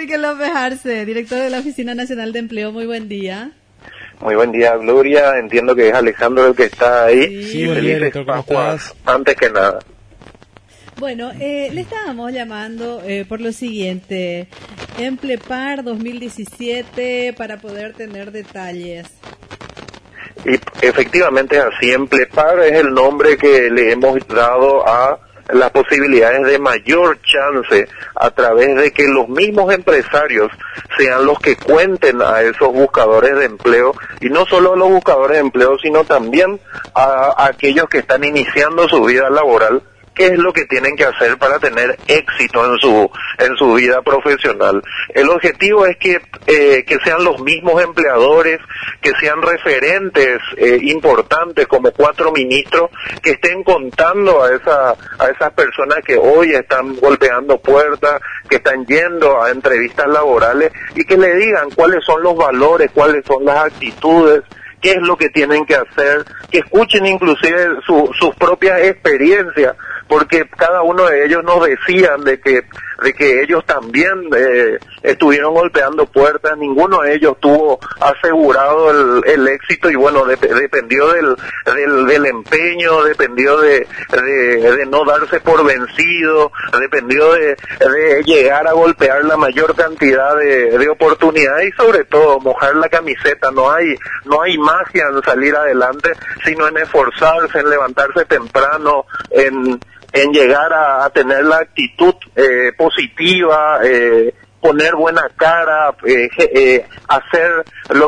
Enrique López Arce, director de la Oficina Nacional de Empleo. Muy buen día. Muy buen día, Gloria. Entiendo que es Alejandro el que está ahí. Sí, buen día, director, ¿cómo estás? Antes que nada. Bueno, le estábamos llamando por lo siguiente. Emplepar 2017 para poder tener detalles. Y efectivamente así, Emplepar es el nombre que le hemos dado a las posibilidades de mayor chance a través de que los mismos empresarios sean los que cuenten a esos buscadores de empleo, y no solo a los buscadores de empleo, sino también a aquellos que están iniciando su vida laboral, qué es lo que tienen que hacer para tener éxito en su vida profesional. El objetivo es que sean los mismos empleadores, que sean referentes importantes como 4 ministros, que estén contando a esas personas que hoy están golpeando puertas, que están yendo a entrevistas laborales, y que le digan cuáles son los valores, cuáles son las actitudes, qué es lo que tienen que hacer, que escuchen inclusive sus propias experiencias, porque cada uno de ellos nos decían de que ellos también estuvieron golpeando puertas. Ninguno de ellos tuvo asegurado el éxito, y bueno, dependió del empeño, dependió de no darse por vencido, dependió de llegar a golpear la mayor cantidad de oportunidades, y sobre todo mojar la camiseta. No hay magia en salir adelante, sino en esforzarse, en levantarse temprano, en llegar a tener la actitud positiva, poner buena cara, hacer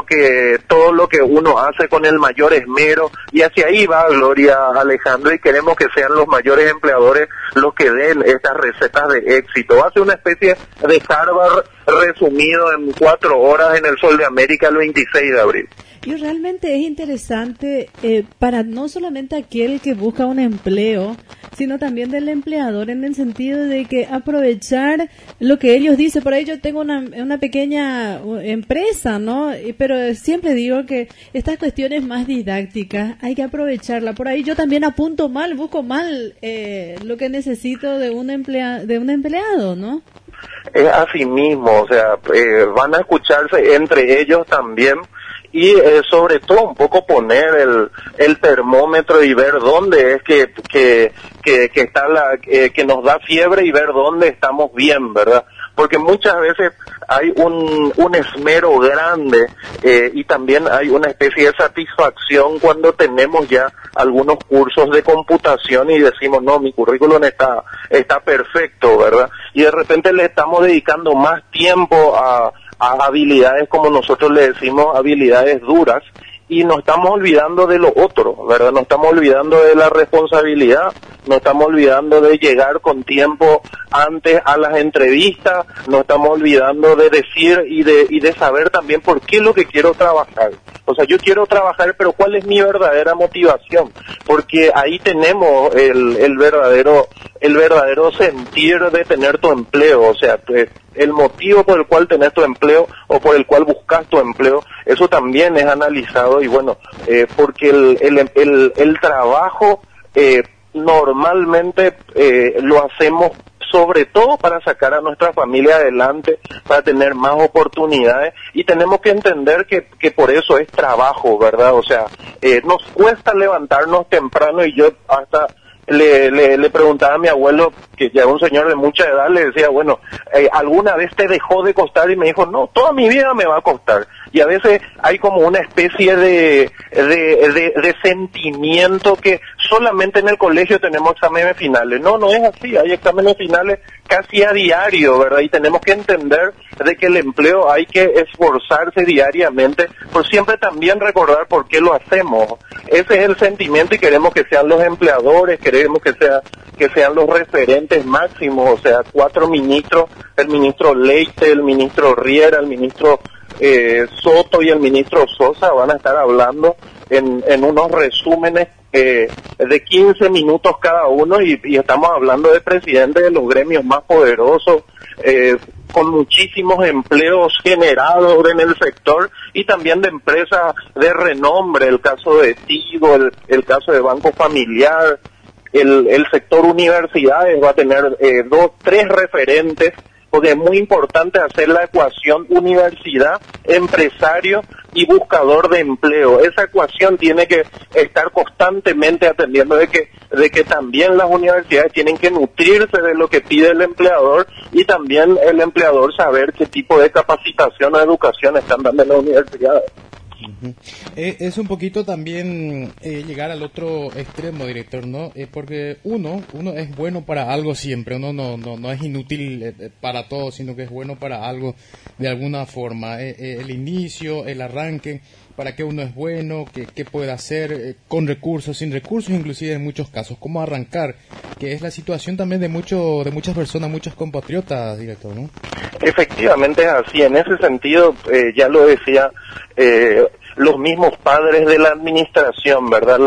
todo lo que uno hace con el mayor esmero, y hacia ahí va, Gloria, Alejandro, y queremos que sean los mayores empleadores los que den estas recetas de éxito. Hace una especie de Harvard resumido en 4 horas en el Sol de América el 26 de abril. Y realmente es interesante para no solamente aquel que busca un empleo, sino también del empleador, en el sentido de que aprovechar lo que ellos dicen. Por ahí yo tengo una pequeña empresa, ¿no? Pero siempre digo que estas cuestiones más didácticas hay que aprovecharla. Por ahí yo también apunto mal, busco mal lo que necesito de un empleado, ¿no? Es así mismo, o sea, van a escucharse entre ellos también, y sobre todo un poco poner el termómetro y ver dónde es que está que nos da fiebre, y ver dónde estamos bien, ¿verdad? Porque muchas veces hay un esmero grande y también hay una especie de satisfacción cuando tenemos ya algunos cursos de computación y decimos, no, mi currículum está perfecto, ¿verdad? Y de repente le estamos dedicando más tiempo a habilidades, como nosotros le decimos, habilidades duras, y nos estamos olvidando de lo otro, ¿verdad? Nos estamos olvidando de la responsabilidad, nos estamos olvidando de llegar con tiempo antes a las entrevistas, nos estamos olvidando de decir y de saber también por qué es lo que quiero trabajar. O sea, yo quiero trabajar, pero ¿cuál es mi verdadera motivación? Porque ahí tenemos el verdadero sentir de tener tu empleo, o sea, el motivo por el cual tenés tu empleo o por el cual buscas tu empleo, eso también es analizado. Y bueno, porque el trabajo normalmente lo hacemos sobre todo para sacar a nuestra familia adelante, para tener más oportunidades, y tenemos que entender que por eso es trabajo, ¿verdad? O sea, nos cuesta levantarnos temprano, y yo hasta le preguntaba a mi abuelo, que ya es un señor de mucha edad, le decía, bueno, ¿alguna vez te dejó de costar? Y me dijo, no, toda mi vida me va a costar. Y a veces hay como una especie de sentimiento que solamente en el colegio tenemos exámenes finales. No es así, hay exámenes finales casi a diario, ¿verdad? Y tenemos que entender de que el empleo hay que esforzarse diariamente, pero siempre también recordar por qué lo hacemos. Ese es el sentimiento, y queremos que sean los empleadores, queremos que sean los referentes máximos, o sea, 4 ministros, el ministro Leite, el ministro Riera, el ministro Soto y el ministro Sosa van a estar hablando en unos resúmenes de 15 minutos cada uno, y estamos hablando de presidentes de los gremios más poderosos, con muchísimos empleos generados en el sector, y también de empresas de renombre, el caso de Tigo, el caso de Banco Familiar. El sector universidades va a tener 2, 3 referentes porque es muy importante hacer la ecuación universidad, empresario y buscador de empleo. Esa ecuación tiene que estar constantemente atendiendo de que también las universidades tienen que nutrirse de lo que pide el empleador y también el empleador saber qué tipo de capacitación o educación están dando en las universidades. Uh-huh. Es un poquito también llegar al otro extremo, director, ¿no? Porque uno es bueno para algo siempre, uno no es inútil para todo, sino que es bueno para algo de alguna forma. El inicio, el arranque, para qué uno es bueno, qué puede hacer con recursos, sin recursos, inclusive en muchos casos, cómo arrancar, que es la situación también de muchas personas, muchos compatriotas, director, ¿no? Efectivamente es así. En ese sentido, ya lo decía los mismos padres de la administración, ¿verdad?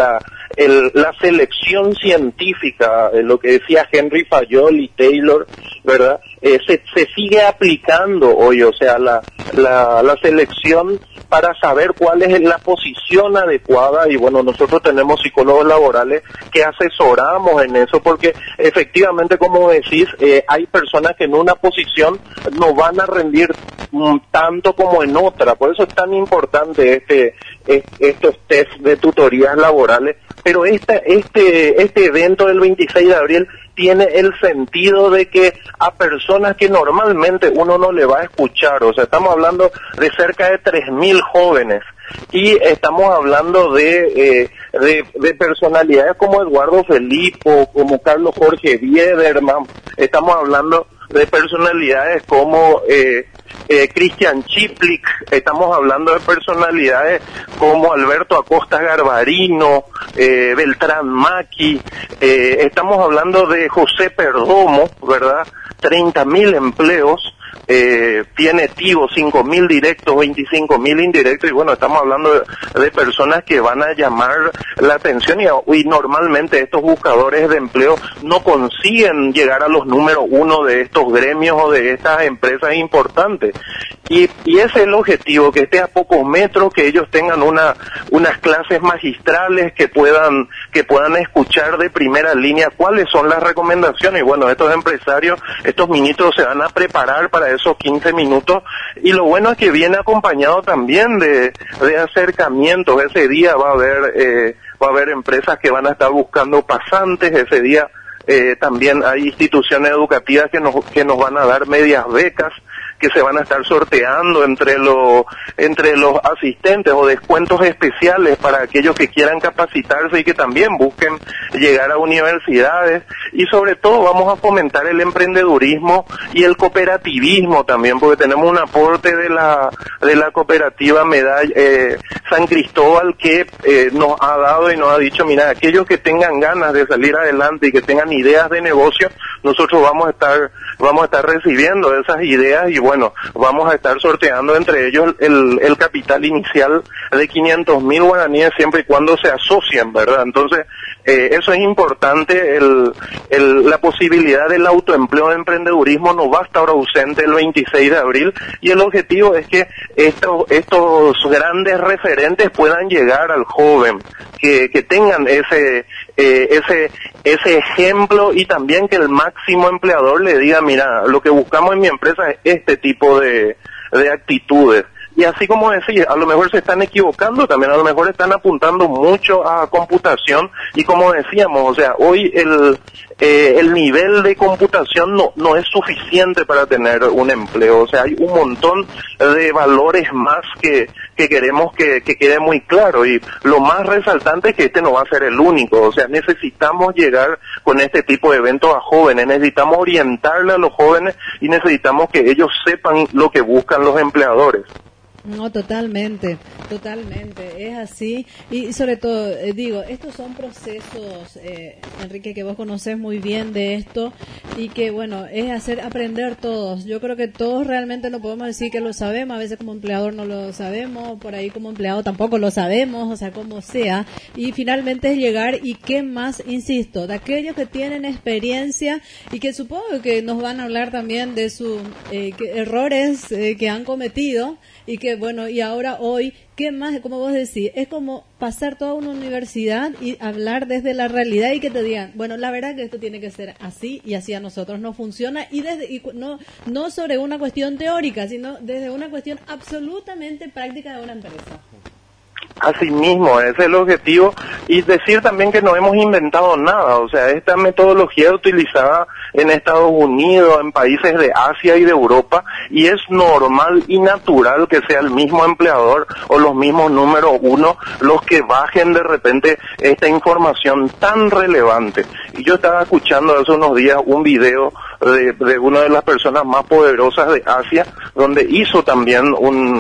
La selección científica, lo que decía Henry Fayol y Taylor, ¿verdad? Se sigue aplicando hoy, o sea, la selección para saber cuál es la posición adecuada, y bueno, nosotros tenemos psicólogos laborales que asesoramos en eso, porque efectivamente, como decís, hay personas que en una posición no van a rendir tanto como en otra, por eso es tan importante estos test de tutorías laborales, pero este evento del 26 de abril tiene el sentido de que a personas que normalmente uno no le va a escuchar, o sea, estamos hablando de cerca de 3.000 jóvenes, y estamos hablando de personalidades como Eduardo Felipo, como Carlos Jorge Biederman, estamos hablando de personalidades como Christian Chiplik, estamos hablando de personalidades como Alberto Acosta Garbarino, Beltrán Maki, estamos hablando de José Perdomo, ¿verdad? 30.000 empleos, tiene Tigo 5.000 directos, 25.000 indirectos, y bueno, estamos hablando de personas que van a llamar la atención, y normalmente estos buscadores de empleo no consiguen llegar a los números uno de estos gremios o de estas empresas importantes. Y ese es el objetivo, que esté a pocos metros, que ellos tengan unas clases magistrales, que puedan escuchar de primera línea cuáles son las recomendaciones. Y bueno, estos empresarios, estos ministros se van a preparar para esos 15 minutos, y lo bueno es que viene acompañado también de acercamientos. Ese día va a haber empresas que van a estar buscando pasantes. Ese día también hay instituciones educativas que nos van a dar medias becas, que se van a estar sorteando entre los asistentes, o descuentos especiales para aquellos que quieran capacitarse y que también busquen llegar a universidades. Y sobre todo vamos a fomentar el emprendedurismo y el cooperativismo también, porque tenemos un aporte de la cooperativa San Cristóbal, que nos ha dado y nos ha dicho, mira, aquellos que tengan ganas de salir adelante y que tengan ideas de negocio, nosotros vamos a estar recibiendo esas ideas, y bueno, vamos a estar sorteando entre ellos el capital inicial de 500.000 guaraníes, siempre y cuando se asocien, ¿verdad? Entonces, eso es importante. La posibilidad del autoempleo de emprendedurismo no va a estar ausente el 26 de abril, y el objetivo es que estos grandes referentes puedan llegar al joven, que tengan ese ejemplo, y también que el máximo empleador le diga, mira, lo que buscamos en mi empresa es este tipo de actitudes. Y así como decía, a lo mejor se están equivocando, también a lo mejor están apuntando mucho a computación, y como decíamos, o sea, hoy el nivel de computación no es suficiente para tener un empleo. O sea, hay un montón de valores más que queremos que quede muy claro, y lo más resaltante es que este no va a ser el único. O sea, necesitamos llegar con este tipo de eventos a jóvenes, necesitamos orientarle a los jóvenes, y necesitamos que ellos sepan lo que buscan los empleadores. No, totalmente, es así. Y sobre todo, digo, estos son procesos, Enrique, que vos conocés muy bien de esto, y que bueno, es aprender todos. Yo creo que todos realmente no podemos decir que lo sabemos, a veces como empleador no lo sabemos, por ahí como empleado tampoco lo sabemos, o sea, como sea, y finalmente es llegar, y qué más, insisto, de aquellos que tienen experiencia, y que supongo que nos van a hablar también de sus errores que han cometido, y que bueno, y ahora hoy ¿qué más? Como vos decís, es como pasar toda una universidad y hablar desde la realidad y que te digan, bueno, la verdad que esto tiene que ser así y así a nosotros no funciona y no sobre una cuestión teórica, sino desde una cuestión absolutamente práctica de una empresa. Así mismo, ese es el objetivo, y decir también que no hemos inventado nada, o sea, esta metodología es utilizada en Estados Unidos, en países de Asia y de Europa, y es normal y natural que sea el mismo empleador o los mismos número uno los que bajen de repente esta información tan relevante. Y yo estaba escuchando hace unos días un video de una de las personas más poderosas de Asia, donde hizo también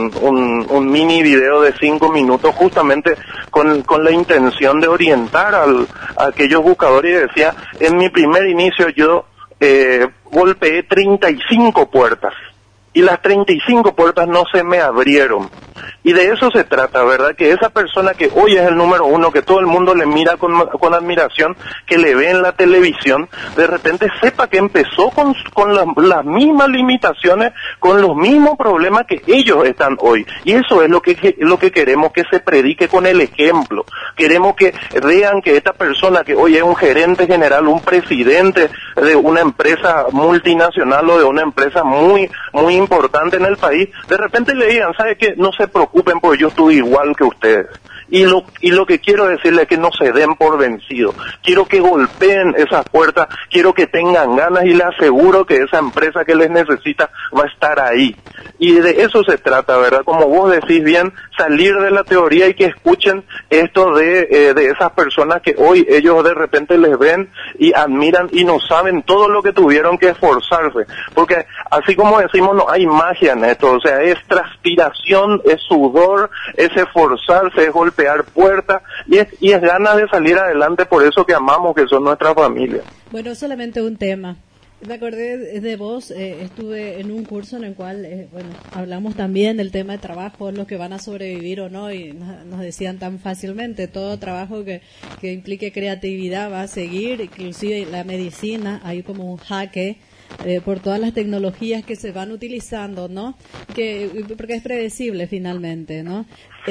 un mini video de 5 minutos justamente con la intención de orientar a aquellos buscadores, y decía, en mi primer inicio yo golpeé 35 puertas y las 35 puertas no se me abrieron. Y de eso se trata, ¿verdad? Que esa persona que hoy es el número uno, que todo el mundo le mira con admiración, que le ve en la televisión, de repente sepa que empezó con las mismas limitaciones, con los mismos problemas que ellos están hoy. Y eso es lo que queremos que se predique con el ejemplo. Queremos que vean que esta persona que hoy es un gerente general, un presidente de una empresa multinacional o de una empresa muy, muy importante en el país, de repente le digan, ¿sabe qué? No se preocupen porque yo estuve igual que ustedes. Y lo que quiero decirles es que no se den por vencidos. Quiero que golpeen esas puertas, quiero que tengan ganas y les aseguro que esa empresa que les necesita va a estar ahí. Y de eso se trata, ¿verdad? Como vos decís bien, salir de la teoría y que escuchen esto de esas personas que hoy ellos de repente les ven y admiran y no saben todo lo que tuvieron que esforzarse. Porque así como decimos, no hay magia en esto, o sea, es transpiración, es sudor, es esforzarse, es golpear puertas y es ganas de salir adelante, por eso que amamos, que son nuestra familia. Bueno, solamente un tema. Me acordé de vos, estuve en un curso en el cual, hablamos también del tema de trabajo, los que van a sobrevivir o no, y nos decían tan fácilmente, todo trabajo que implique creatividad va a seguir, inclusive la medicina, hay como un jaque por todas las tecnologías que se van utilizando, ¿no? Porque es predecible finalmente, ¿no?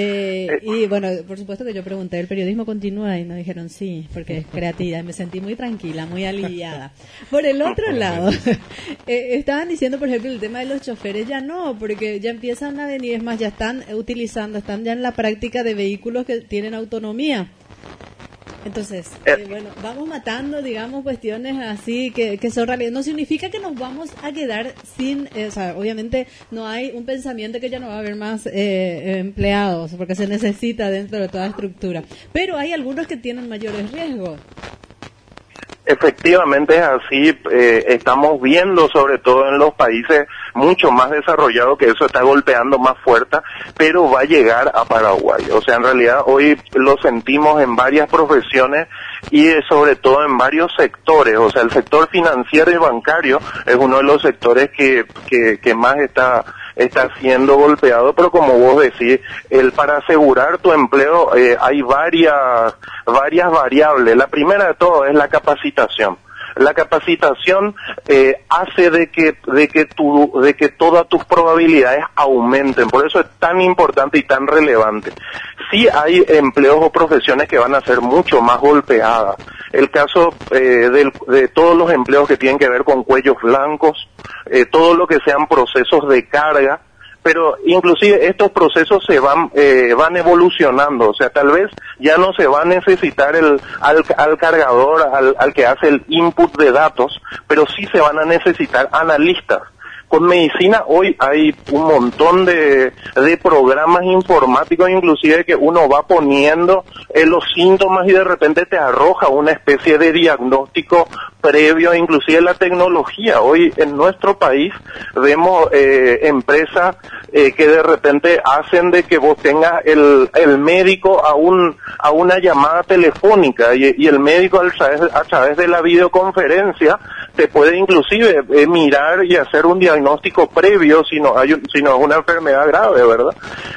Y bueno, por supuesto que yo pregunté, ¿el periodismo continúa? Y nos dijeron sí, porque es creativa. Me sentí muy tranquila, muy aliviada. Por el otro lado, estaban diciendo, por ejemplo, el tema de los choferes, ya no, porque ya empiezan a venir, es más, ya están están ya en la práctica de vehículos que tienen autonomía. Entonces, vamos matando, digamos, cuestiones así que son realidad. No significa que nos vamos a quedar sin, obviamente no hay un pensamiento que ya no va a haber más empleados, porque se necesita dentro de toda estructura. Pero hay algunos que tienen mayores riesgos. Efectivamente es así, estamos viendo sobre todo en los países mucho más desarrollados que eso está golpeando más fuerte, pero va a llegar a Paraguay. O sea, en realidad hoy lo sentimos en varias profesiones y sobre todo en varios sectores. O sea, el sector financiero y bancario es uno de los sectores que más está siendo golpeado, pero como vos decís, para asegurar tu empleo hay varias variables. La primera de todo es la capacitación. La capacitación hace de que todas tus probabilidades aumenten. Por eso es tan importante y tan relevante. Sí hay empleos o profesiones que van a ser mucho más golpeadas. El caso de todos los empleos que tienen que ver con cuellos blancos, todo lo que sean procesos de carga, pero inclusive estos procesos se van evolucionando, o sea, tal vez ya no se va a necesitar al cargador, al que hace el input de datos, pero sí se van a necesitar analistas. Con medicina hoy hay un montón de programas informáticos, inclusive que uno va poniendo los síntomas y de repente te arroja una especie de diagnóstico previo, inclusive la tecnología. Hoy en nuestro país vemos empresas que de repente hacen de que vos tengas el médico a una llamada telefónica y el médico a través de la videoconferencia te puede inclusive mirar y hacer un diagnóstico previo si no es una enfermedad grave, ¿verdad?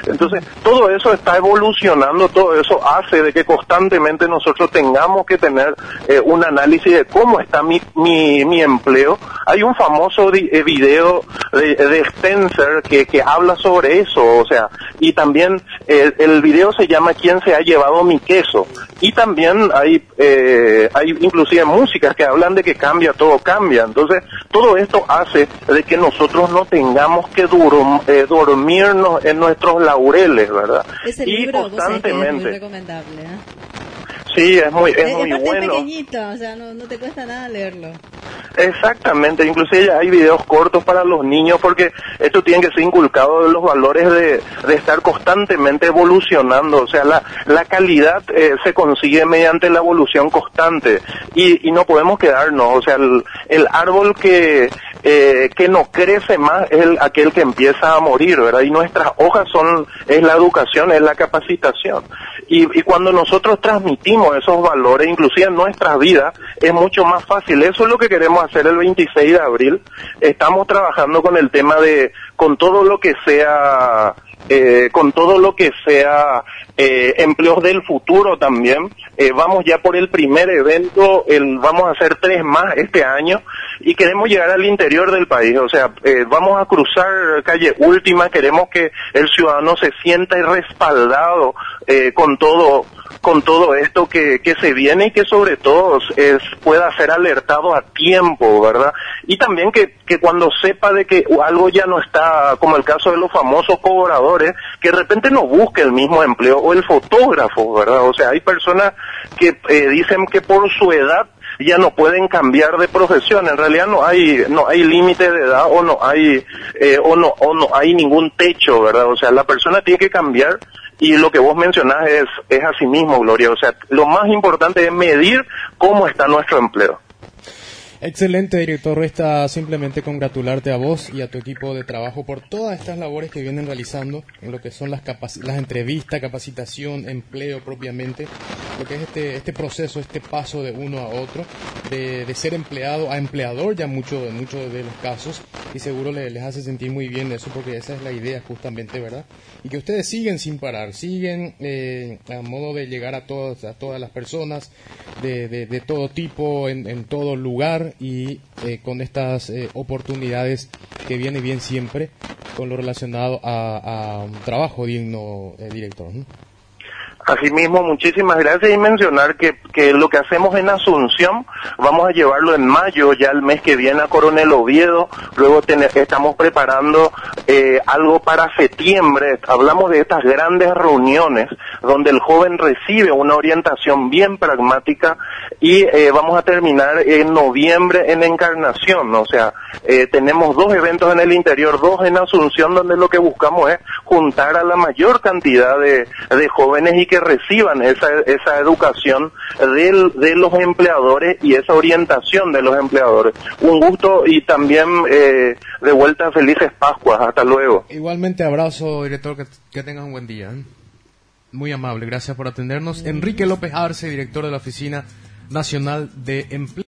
Entonces, todo eso está evolucionando, todo eso hace de que constantemente nosotros tengamos que tener un análisis de cómo está mi empleo. Hay un famoso video de Spencer que habla sobre eso, o sea, y también el video se llama ¿Quién se ha llevado mi queso? Y también hay inclusive músicas que hablan de que todo cambia. Entonces, todo esto hace de que nosotros no tengamos que dormirnos en nuestros laureles, ¿verdad? Ese y libro, constantemente. Es muy recomendable, ¿eh? Sí, es muy bueno. bueno. Es pequeñito, o sea, no te cuesta nada leerlo. Exactamente, inclusive hay videos cortos para los niños porque esto tiene que ser inculcado de los valores de estar constantemente evolucionando, o sea, la calidad se consigue mediante la evolución constante y no podemos quedarnos, o sea, el árbol que no crece más es aquel que empieza a morir, ¿verdad? Y nuestras hojas es la educación, es la capacitación. Y cuando nosotros transmitimos esos valores, inclusive en nuestras vidas, es mucho más fácil. Eso es lo que queremos hacer el 26 de abril. Estamos trabajando con el tema con todo lo que sea empleos del futuro también. Vamos ya por el primer evento, vamos a hacer 3 más este año y queremos llegar al interior del país, o sea, vamos a cruzar calle Última, queremos que el ciudadano se sienta respaldado con todo esto que se viene y que sobre todo pueda ser alertado a tiempo, ¿verdad? Y también que cuando sepa de que algo ya no está, como el caso de los famosos cobradores, que de repente no busque el mismo empleo, o el fotógrafo, ¿verdad? O sea, hay personas que dicen que por su edad ya no pueden cambiar de profesión. En realidad no hay límite de edad o no hay ningún techo, ¿verdad? O sea, la persona tiene que cambiar. Y lo que vos mencionás es así mismo, Gloria. O sea, lo más importante es medir cómo está nuestro empleo. Excelente, director. Resta simplemente congratularte a vos y a tu equipo de trabajo por todas estas labores que vienen realizando en lo que son las entrevistas, capacitación, empleo propiamente, lo que es este proceso, este paso de uno a otro, de ser empleado a empleador ya mucho de los casos, y seguro les hace sentir muy bien eso, porque esa es la idea justamente, ¿verdad? Y que ustedes siguen sin parar, siguen a modo de llegar a todas las personas de todo tipo, en todo lugar, y con estas oportunidades que viene bien siempre con lo relacionado a un trabajo digno, director, ¿no? Asimismo, muchísimas gracias, y mencionar que lo que hacemos en Asunción vamos a llevarlo en mayo, ya el mes que viene, a Coronel Oviedo. Luego estamos preparando algo para septiembre. Hablamos de estas grandes reuniones donde el joven recibe una orientación bien pragmática, y vamos a terminar en noviembre en Encarnación. O sea, tenemos 2 eventos en el interior, 2 en Asunción, donde lo que buscamos es juntar a la mayor cantidad de jóvenes y que reciban esa educación de los empleadores y esa orientación de los empleadores. Un gusto, y también de vuelta felices Pascuas. Hasta luego. Igualmente, abrazo, director, que tengas un buen día. Muy amable, gracias por atendernos. Enrique López Arce, director de la Oficina Nacional de Empleo.